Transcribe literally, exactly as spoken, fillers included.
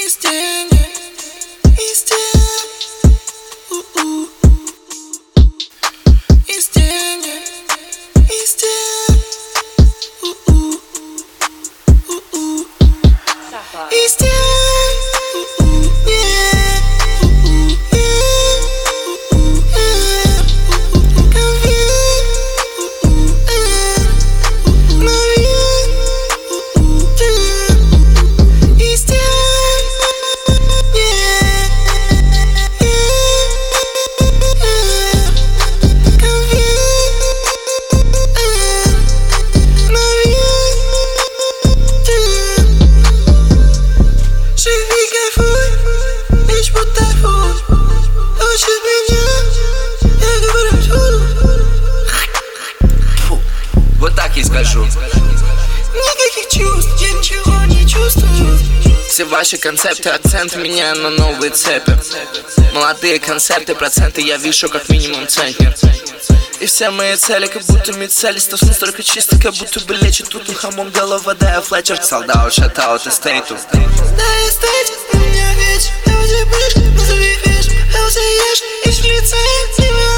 Есть деньги, есть деньги, у-у. Есть деньги, есть деньги, у-у, у-у. Есть деньги. Вот так я скажу. Никаких чувств, я ничего не чувствую. Все ваши концепты, акцент меня на новые цепи. Молодые концерты, проценты я вижу как минимум центнер. И все мои цели как будто мицели. Став настолько чисто, как будто бы лечит тут хамон, голова, да я Флетчер. Солдат, шатаут, эстейту. Да, эстейт, у меня вечер. Я уже пышка, назови вещь. Я уже ешь, ищу лице,